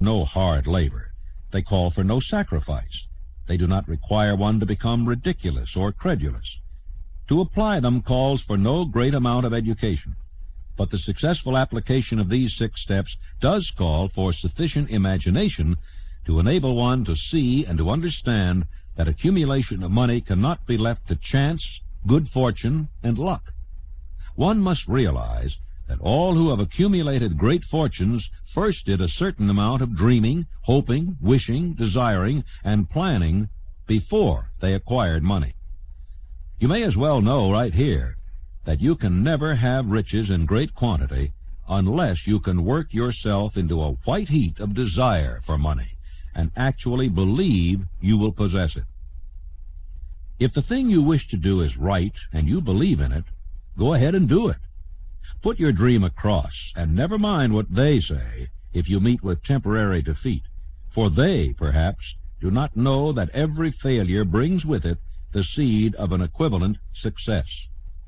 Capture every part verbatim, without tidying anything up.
no hard labor. They call for no sacrifice. They do not require one to become ridiculous or credulous. To apply them calls for no great amount of education. But the successful application of these six steps does call for sufficient imagination to enable one to see and to understand that accumulation of money cannot be left to chance, good fortune, and luck. One must realize that all who have accumulated great fortunes first did a certain amount of dreaming, hoping, wishing, desiring, and planning before they acquired money. You may as well know right here that you can never have riches in great quantity unless you can work yourself into a white heat of desire for money and actually believe you will possess it. If the thing you wish to do is right and you believe in it, go ahead and do it. Put your dream across, and never mind what they say if you meet with temporary defeat, for they, perhaps, do not know that every failure brings with it the seed of an equivalent success.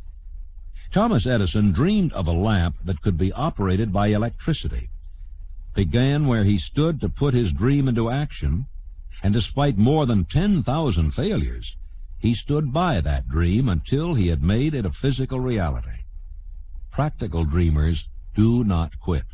Thomas Edison dreamed of a lamp that could be operated by electricity, began where he stood to put his dream into action, and despite more than ten thousand failures, he stood by that dream until he had made it a physical reality. Practical dreamers do not quit.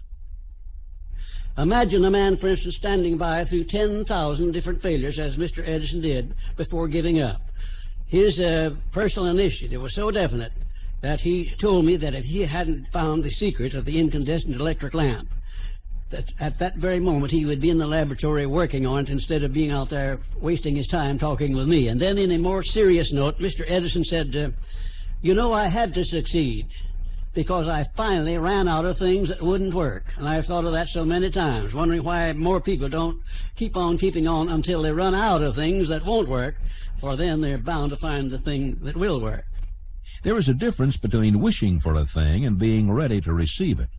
Imagine a man, for instance, standing by through ten thousand different failures, as Mister Edison did, before giving up. His uh, personal initiative was so definite that he told me that if he hadn't found the secret of the incandescent electric lamp, that at that very moment he would be in the laboratory working on it instead of being out there wasting his time talking with me. And then in a more serious note, Mister Edison said, uh, you know, I had to succeed because I finally ran out of things that wouldn't work. And I've thought of that so many times, wondering why more people don't keep on keeping on until they run out of things that won't work, for then they're bound to find the thing that will work. There is a difference between wishing for a thing and being ready to receive it.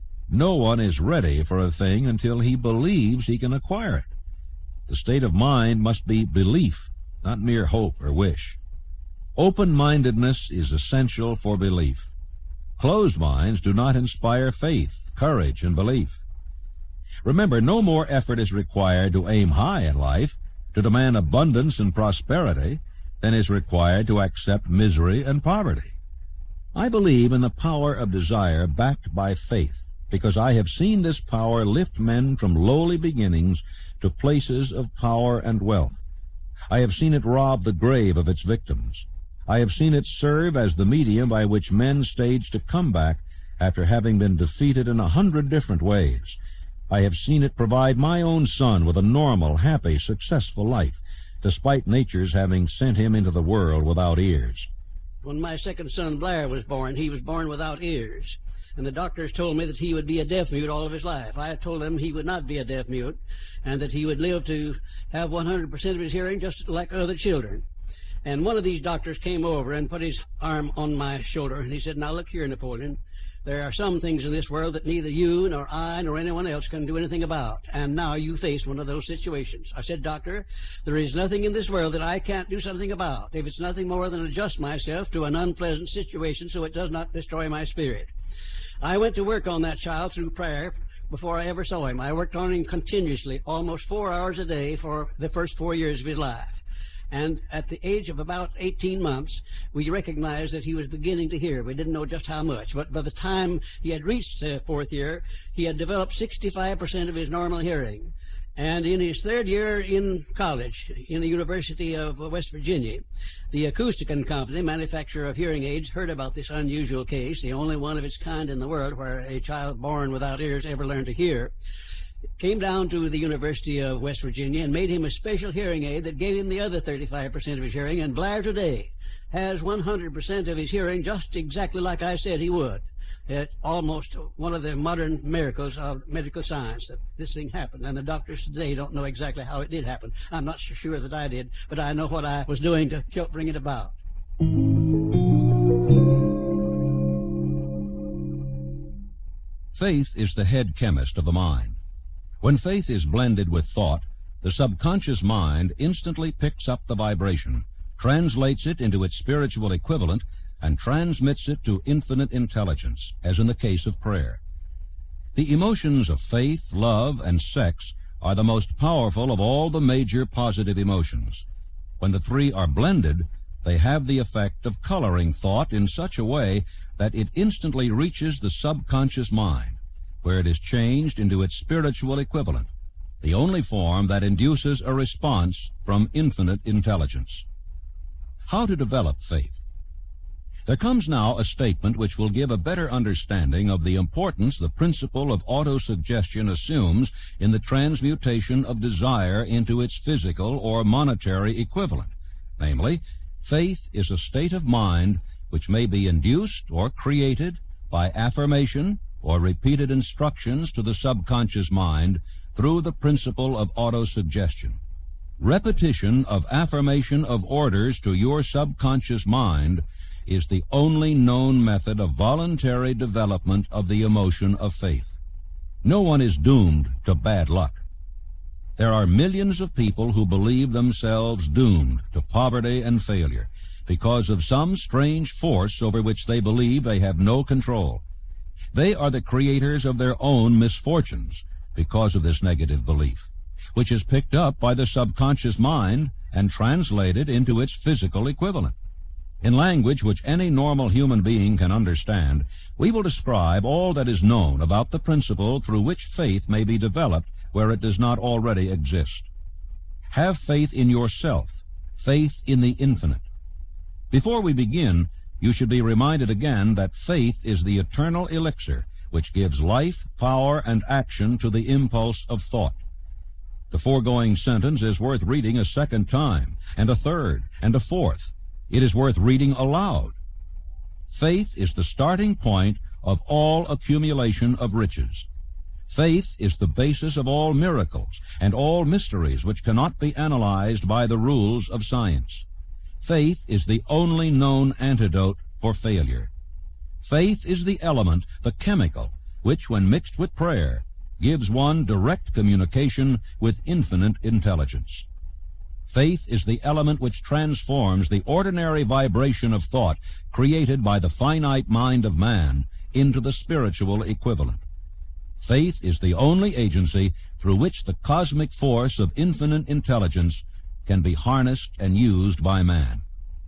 No one is ready for a thing until he believes he can acquire it. The state of mind must be belief, not mere hope or wish. Open-mindedness is essential for belief. Closed minds do not inspire faith, courage, and belief. Remember, no more effort is required to aim high in life, to demand abundance and prosperity, than is required to accept misery and poverty. I believe in the power of desire backed by faith, because I have seen this power lift men from lowly beginnings to places of power and wealth. I have seen it rob the grave of its victims. I have seen it serve as the medium by which men stage a comeback after having been defeated in a hundred different ways. I have seen it provide my own son with a normal, happy, successful life, despite nature's having sent him into the world without ears. When my second son, Blair, was born, he was born without ears. And the doctors told me that he would be a deaf mute all of his life. I told them he would not be a deaf mute, and that he would live to have one hundred percent of his hearing just like other children. And one of these doctors came over and put his arm on my shoulder, and he said, now look here, Napoleon, there are some things in this world that neither you nor I nor anyone else can do anything about, and now you face one of those situations. I said, Doctor, there is nothing in this world that I can't do something about, if it's nothing more than adjust myself to an unpleasant situation so it does not destroy my spirit. I went to work on that child through prayer before I ever saw him. I worked on him continuously, almost four hours a day for the first four years of his life. And at the age of about eighteen months, we recognized that he was beginning to hear. We didn't know just how much. But by the time he had reached the fourth year, he had developed sixty-five percent of his normal hearing. And in his third year in college, in the University of West Virginia, the Acousticon Company, manufacturer of hearing aids, heard about this unusual case, the only one of its kind in the world where a child born without ears ever learned to hear. Came down to the University of West Virginia and made him a special hearing aid that gave him the other thirty-five percent of his hearing. And Blair today has one hundred percent of his hearing just exactly like I said he would. It's almost one of the modern miracles of medical science that this thing happened. And the doctors today don't know exactly how it did happen. I'm not so sure that I did, but I know what I was doing to help bring it about. Faith is the head chemist of the mind. When faith is blended with thought, the subconscious mind instantly picks up the vibration, translates it into its spiritual equivalent, and transmits it to infinite intelligence, as in the case of prayer. The emotions of faith, love, and sex are the most powerful of all the major positive emotions. When the three are blended, they have the effect of coloring thought in such a way that it instantly reaches the subconscious mind, where it is changed into its spiritual equivalent, the only form that induces a response from infinite intelligence. How to develop faith? There comes now a statement which will give a better understanding of the importance the principle of autosuggestion assumes in the transmutation of desire into its physical or monetary equivalent. Namely, faith is a state of mind which may be induced or created by affirmation or repeated instructions to the subconscious mind through the principle of autosuggestion. Repetition of affirmation of orders to your subconscious mind is the only known method of voluntary development of the emotion of faith. No one is doomed to bad luck. There are millions of people who believe themselves doomed to poverty and failure because of some strange force over which they believe they have no control. They are the creators of their own misfortunes because of this negative belief, which is picked up by the subconscious mind and translated into its physical equivalent. In language which any normal human being can understand, we will describe all that is known about the principle through which faith may be developed where it does not already exist. Have faith in yourself, faith in the infinite. Before we begin, you should be reminded again that faith is the eternal elixir which gives life, power, and action to the impulse of thought. The foregoing sentence is worth reading a second time, and a third, and a fourth. It is worth reading aloud. Faith is the starting point of all accumulation of riches. Faith is the basis of all miracles and all mysteries which cannot be analyzed by the rules of science. Faith is the only known antidote for failure. Faith is the element, the chemical, which, when mixed with prayer, gives one direct communication with infinite intelligence. Faith is the element which transforms the ordinary vibration of thought created by the finite mind of man into the spiritual equivalent. Faith is the only agency through which the cosmic force of infinite intelligence can be harnessed and used by man.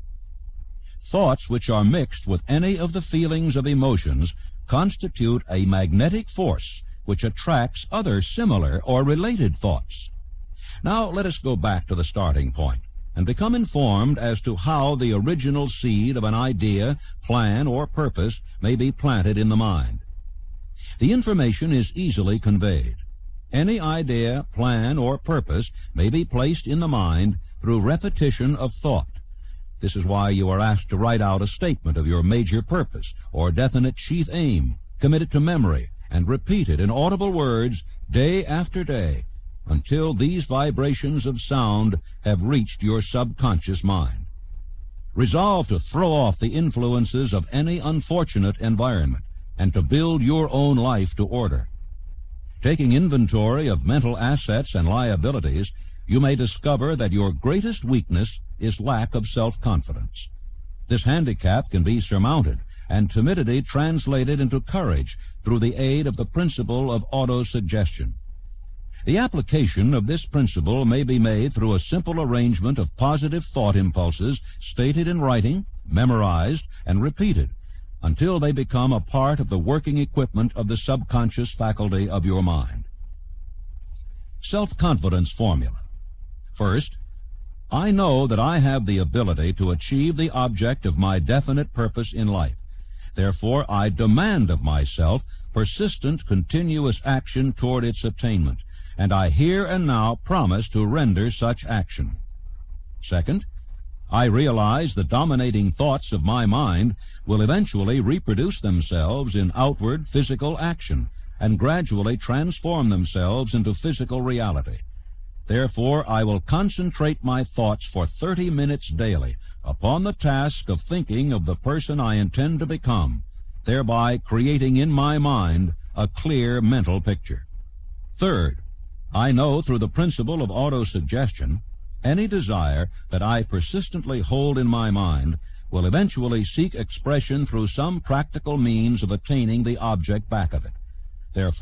Thoughts which are mixed with any of the feelings of emotions constitute a magnetic force which attracts other similar or related thoughts. Now let us go back to the starting point and become informed as to how the original seed of an idea, plan, or purpose may be planted in the mind. The information is easily conveyed. Any idea, plan, or purpose may be placed in the mind through repetition of thought. This is why you are asked to write out a statement of your major purpose or definite chief aim, commit it to memory, and repeat it in audible words day after day until these vibrations of sound have reached your subconscious mind. Resolve to throw off the influences of any unfortunate environment and to build your own life to order. Taking inventory of mental assets and liabilities, you may discover that your greatest weakness is lack of self-confidence. This handicap can be surmounted and timidity translated into courage through the aid of the principle of autosuggestion. The application of this principle may be made through a simple arrangement of positive thought impulses stated in writing, memorized, and repeated until they become a part of the working equipment of the subconscious faculty of your mind. Self-confidence formula. First, I know that I have the ability to achieve the object of my definite purpose in life. Therefore, I demand of myself persistent, continuous action toward its attainment, and I here and now promise to render such action. Second, I realize the dominating thoughts of my mind will eventually reproduce themselves in outward physical action and gradually transform themselves into physical reality. Therefore, I will concentrate my thoughts for thirty minutes daily upon the task of thinking of the person I intend to become, thereby creating in my mind a clear mental picture. Third, I know through the principle of autosuggestion, any desire that I persistently hold in my mind will eventually seek expression through some practical means of attaining the object back of it. Therefore,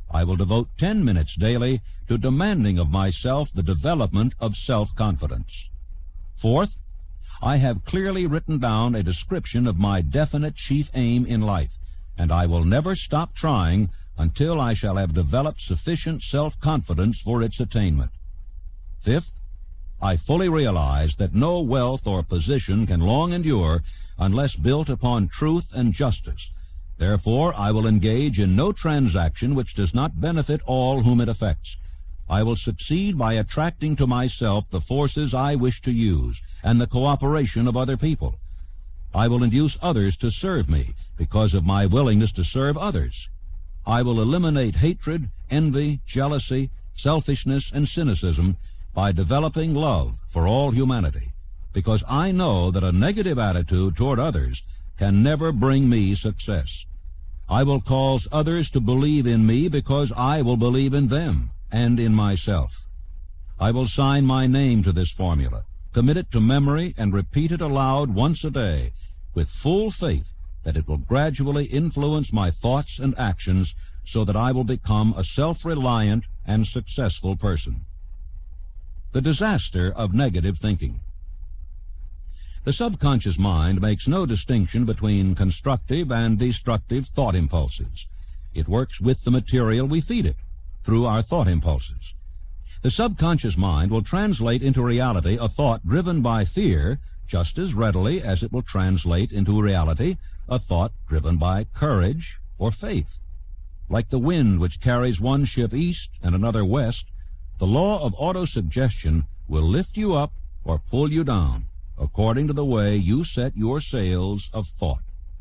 I will devote ten minutes daily to demanding of myself the development of self-confidence. Fourth, I have clearly written down a description of my definite chief aim in life, and I will never stop trying until I shall have developed sufficient self-confidence for its attainment. Fifth, I fully realize that no wealth or position can long endure unless built upon truth and justice. Therefore, I will engage in no transaction which does not benefit all whom it affects. I will succeed by attracting to myself the forces I wish to use and the cooperation of other people. I will induce others to serve me because of my willingness to serve others. I will eliminate hatred, envy, jealousy, selfishness, and cynicism by developing love for all humanity, because I know that a negative attitude toward others can never bring me success. I will cause others to believe in me because I will believe in them and in myself. I will sign my name to this formula, commit it to memory, and repeat it aloud once a day, with full faith that it will gradually influence my thoughts and actions so that I will become a self-reliant and successful person. The disaster of negative thinking. The subconscious mind makes no distinction between constructive and destructive thought impulses. It works with the material we feed it through our thought impulses. The subconscious mind will translate into reality a thought driven by fear just as readily as it will translate into reality a thought driven by courage or faith. Like the wind which carries one ship east and another west, the law of autosuggestion will lift you up or pull you down according to the way you set your sails of thought.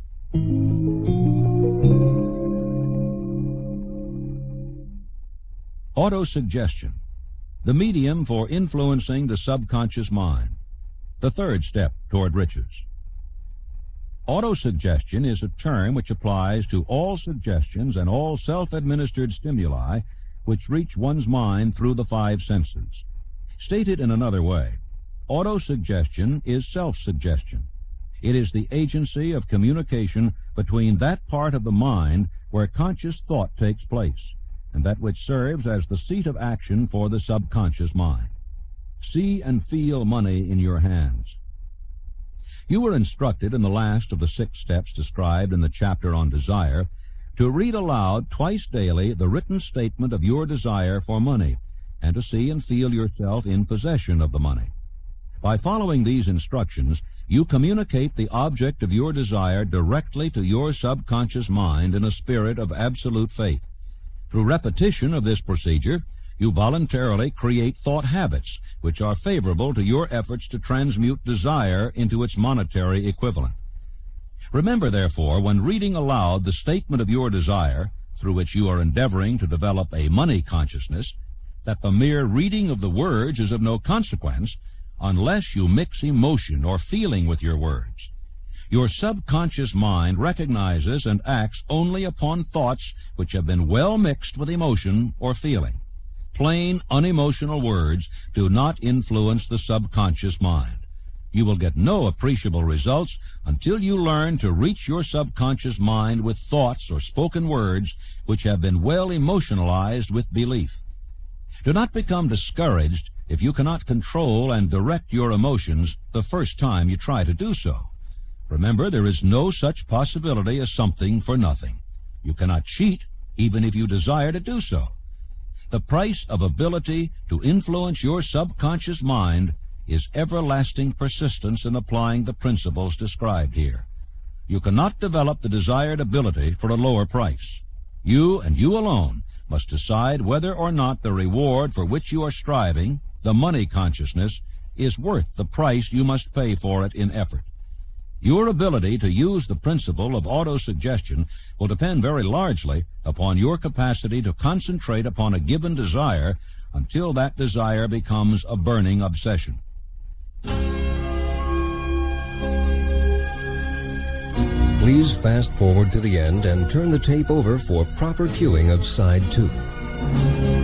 Autosuggestion, the medium for influencing the subconscious mind, the third step toward riches. Autosuggestion is a term which applies to all suggestions and all self-administered stimuli which reach one's mind through the five senses. Stated in another way, autosuggestion is self-suggestion. It is the agency of communication between that part of the mind where conscious thought takes place, and that which serves as the seat of action for the subconscious mind. See and feel money in your hands. You were instructed in the last of the six steps described in the chapter on desire to read aloud twice daily the written statement of your desire for money, and to see and feel yourself in possession of the money. By following these instructions, you communicate the object of your desire directly to your subconscious mind in a spirit of absolute faith. Through repetition of this procedure, you voluntarily create thought habits which are favorable to your efforts to transmute desire into its monetary equivalent. Remember, therefore, when reading aloud the statement of your desire, through which you are endeavoring to develop a money consciousness, that the mere reading of the words is of no consequence unless you mix emotion or feeling with your words. Your subconscious mind recognizes and acts only upon thoughts which have been well mixed with emotion or feeling. Plain, unemotional words do not influence the subconscious mind. You will get no appreciable results until you learn to reach your subconscious mind with thoughts or spoken words which have been well emotionalized with belief. Do not become discouraged if you cannot control and direct your emotions the first time you try to do so. Remember, there is no such possibility as something for nothing. You cannot cheat even if you desire to do so. The price of ability to influence your subconscious mind is everlasting persistence in applying the principles described here. You cannot develop the desired ability for a lower price. You and you alone must decide whether or not the reward for which you are striving, the money consciousness, is worth the price you must pay for it in effort. Your ability to use the principle of autosuggestion will depend very largely upon your capacity to concentrate upon a given desire until that desire becomes a burning obsession. Please fast forward to the end and turn the tape over for proper cueing of side two.